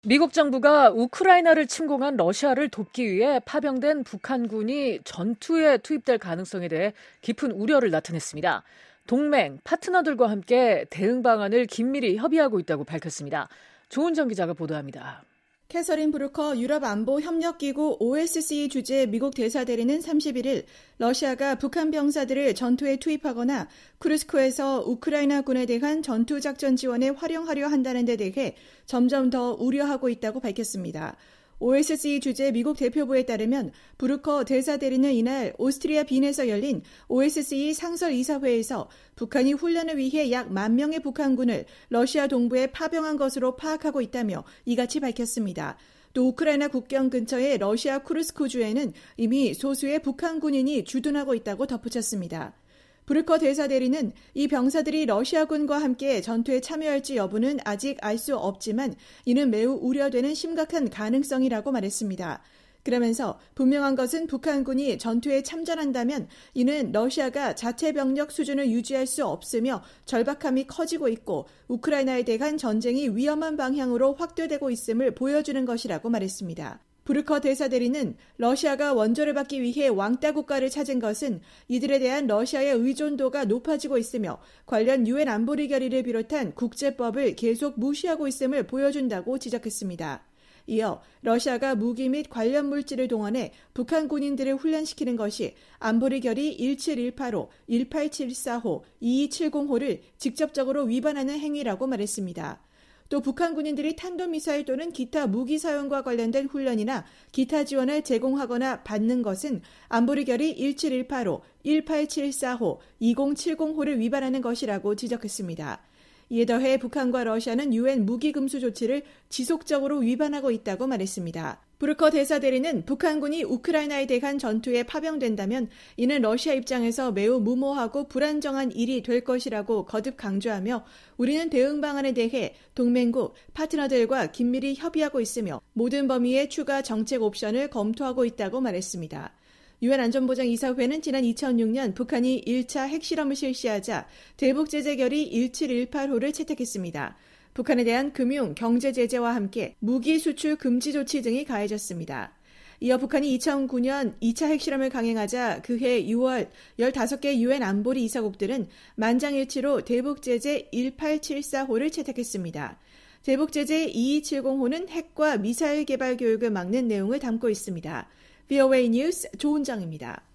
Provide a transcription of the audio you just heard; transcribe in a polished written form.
미국 정부가 우크라이나를 침공한 러시아를 돕기 위해 파병된 북한군이 전투에 투입될 가능성에 대해 깊은 우려를 나타냈습니다. 동맹, 파트너들과 함께 대응 방안을 긴밀히 협의하고 있다고 밝혔습니다. 조은정 기자가 보도합니다. 캐서린 브루커 유럽안보협력기구 OSCE 주재 미국 대사대리는 31일 러시아가 북한 병사들을 전투에 투입하거나 쿠르스크에서 우크라이나군에 대한 전투작전 지원에 활용하려 한다는 데 대해 점점 더 우려하고 있다고 밝혔습니다. OSCE 주재 미국 대표부에 따르면 브루커 대사대리는 이날 오스트리아 빈에서 열린 OSCE 상설이사회에서 북한이 훈련을 위해 약 10,000명의 북한군을 러시아 동부에 파병한 것으로 파악하고 있다며 이같이 밝혔습니다. 또 우크라이나 국경 근처의 러시아 쿠르스크주에는 이미 소수의 북한 군인이 주둔하고 있다고 덧붙였습니다. 브루커 대사대리는 이 병사들이 러시아군과 함께 전투에 참여할지 여부는 아직 알 수 없지만 이는 매우 우려되는 심각한 가능성이라고 말했습니다. 그러면서 분명한 것은 북한군이 전투에 참전한다면 이는 러시아가 자체 병력 수준을 유지할 수 없으며 절박함이 커지고 있고 우크라이나에 대한 전쟁이 위험한 방향으로 확대되고 있음을 보여주는 것이라고 말했습니다. 브루커 대사대리는 러시아가 원조를 받기 위해 왕따 국가를 찾은 것은 이들에 대한 러시아의 의존도가 높아지고 있으며 관련 유엔 안보리 결의를 비롯한 국제법을 계속 무시하고 있음을 보여준다고 지적했습니다. 이어 러시아가 무기 및 관련 물질을 동원해 북한 군인들을 훈련시키는 것이 안보리 결의 17185, 1874호, 2270호를 직접적으로 위반하는 행위라고 말했습니다. 또 북한 군인들이 탄도미사일 또는 기타 무기 사용과 관련된 훈련이나 기타 지원을 제공하거나 받는 것은 안보리 결의 17185, 1874호, 2070호를 위반하는 것이라고 지적했습니다. 이에 더해 북한과 러시아는 유엔 무기 금수 조치를 지속적으로 위반하고 있다고 말했습니다. 브루커 대사대리는 북한군이 우크라이나에 대한 전투에 파병된다면 이는 러시아 입장에서 매우 무모하고 불안정한 일이 될 것이라고 거듭 강조하며 우리는 대응 방안에 대해 동맹국, 파트너들과 긴밀히 협의하고 있으며 모든 범위의 추가 정책 옵션을 검토하고 있다고 말했습니다. 유엔 안전보장이사회는 지난 2006년 북한이 1차 핵실험을 실시하자 대북제재 결의 1718호를 채택했습니다. 북한에 대한 금융, 경제 제재와 함께 무기 수출 금지 조치 등이 가해졌습니다. 이어 북한이 2009년 2차 핵실험을 강행하자 그해 6월 15개 유엔 안보리 이사국들은 만장일치로 대북제재 1874호를 채택했습니다. 대북제재 2270호는 핵과 미사일 개발 교육을 막는 내용을 담고 있습니다. VOA 뉴스 조은정입니다.